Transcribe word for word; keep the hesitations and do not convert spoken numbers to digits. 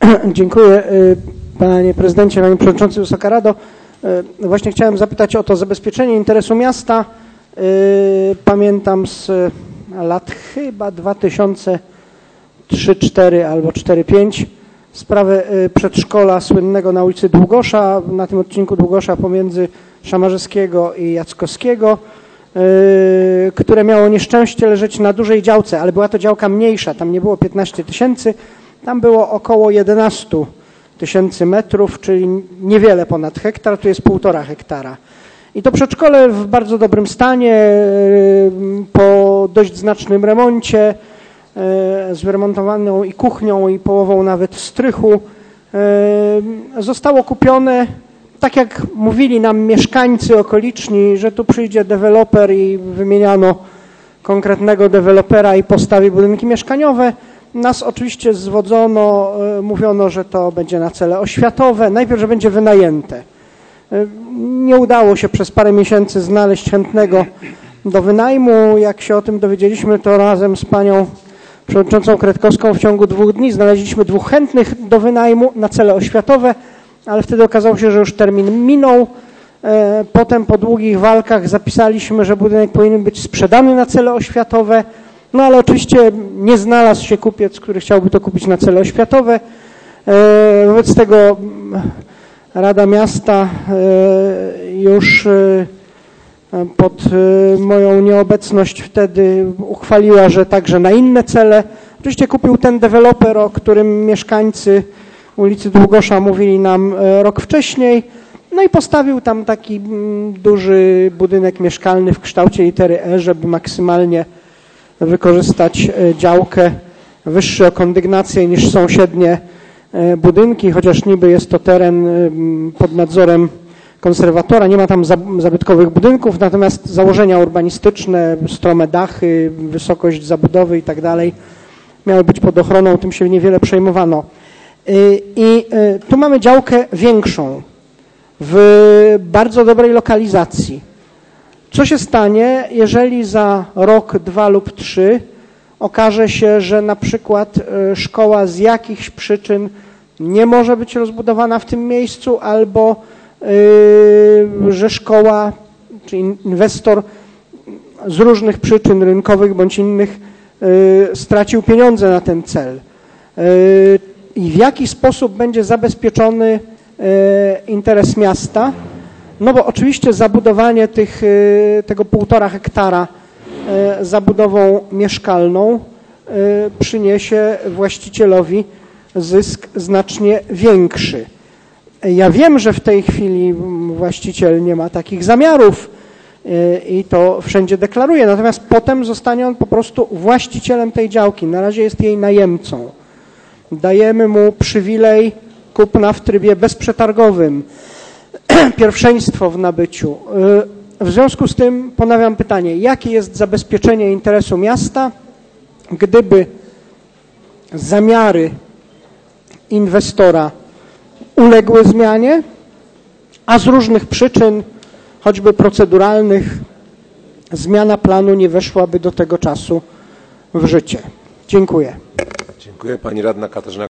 Dziękuję panie prezydencie, panie przewodniczący, Wysoka Rado. Właśnie chciałem zapytać o to zabezpieczenie interesu miasta. Pamiętam z lat chyba dwa tysiące trzy cztery albo cztery pięć sprawę przedszkola słynnego na ulicy Długosza, na tym odcinku Długosza pomiędzy Szamarzewskiego i Jackowskiego, które miało nieszczęście leżeć na dużej działce, ale była to działka mniejsza, tam nie było piętnaście tysięcy, tam było około jedenaście tysięcy metrów, czyli niewiele ponad hektar, tu jest półtora hektara. I to przedszkole w bardzo dobrym stanie, po dość znacznym remoncie, z wyremontowaną i kuchnią, i połową nawet strychu, zostało kupione, tak jak mówili nam mieszkańcy okoliczni, że tu przyjdzie deweloper i wymieniano konkretnego dewelopera i postawi budynki mieszkaniowe. Nas oczywiście zwodzono, mówiono, że to będzie na cele oświatowe, najpierw, że będzie wynajęte. Nie udało się przez parę miesięcy znaleźć chętnego do wynajmu. Jak się o tym dowiedzieliśmy, to razem z panią przewodniczącą Kretkowską w ciągu dwóch dni znaleźliśmy dwóch chętnych do wynajmu na cele oświatowe, ale wtedy okazało się, że już termin minął. Potem po długich walkach zapisaliśmy, że budynek powinien być sprzedany na cele oświatowe, no ale oczywiście nie znalazł się kupiec, który chciałby to kupić na cele oświatowe. Wobec tego Rada Miasta już pod moją nieobecność wtedy uchwaliła, że także na inne cele. Oczywiście kupił ten deweloper, o którym mieszkańcy ulicy Długosza mówili nam rok wcześniej, no i postawił tam taki duży budynek mieszkalny w kształcie litery E, żeby maksymalnie wykorzystać działkę wyższy o kondygnację niż sąsiednie budynki, chociaż niby jest to teren pod nadzorem konserwatora, nie ma tam zabytkowych budynków, natomiast założenia urbanistyczne, strome dachy, wysokość zabudowy i tak dalej miały być pod ochroną, tym się niewiele przejmowano. I tu mamy działkę większą, w bardzo dobrej lokalizacji. Co się stanie, jeżeli za rok, dwa lub trzy okaże się, że na przykład szkoła z jakichś przyczyn nie może być rozbudowana w tym miejscu, albo yy, że szkoła czy inwestor z różnych przyczyn rynkowych bądź innych yy, stracił pieniądze na ten cel. Yy, I w jaki sposób będzie zabezpieczony yy, interes miasta? No bo oczywiście zabudowanie tych, yy, tego półtora hektara yy, zabudową mieszkalną yy, przyniesie właścicielowi zysk znacznie większy. Ja wiem, że w tej chwili właściciel nie ma takich zamiarów i to wszędzie deklaruje, natomiast potem zostanie on po prostu właścicielem tej działki. Na razie jest jej najemcą. Dajemy mu przywilej kupna w trybie bezprzetargowym, pierwszeństwo w nabyciu. W związku z tym ponawiam pytanie, jakie jest zabezpieczenie interesu miasta, gdyby zamiary inwestora uległy zmianie, a z różnych przyczyn, choćby proceduralnych, zmiana planu nie weszłaby do tego czasu w życie. Dziękuję. Dziękuję. Pani radna Katarzyna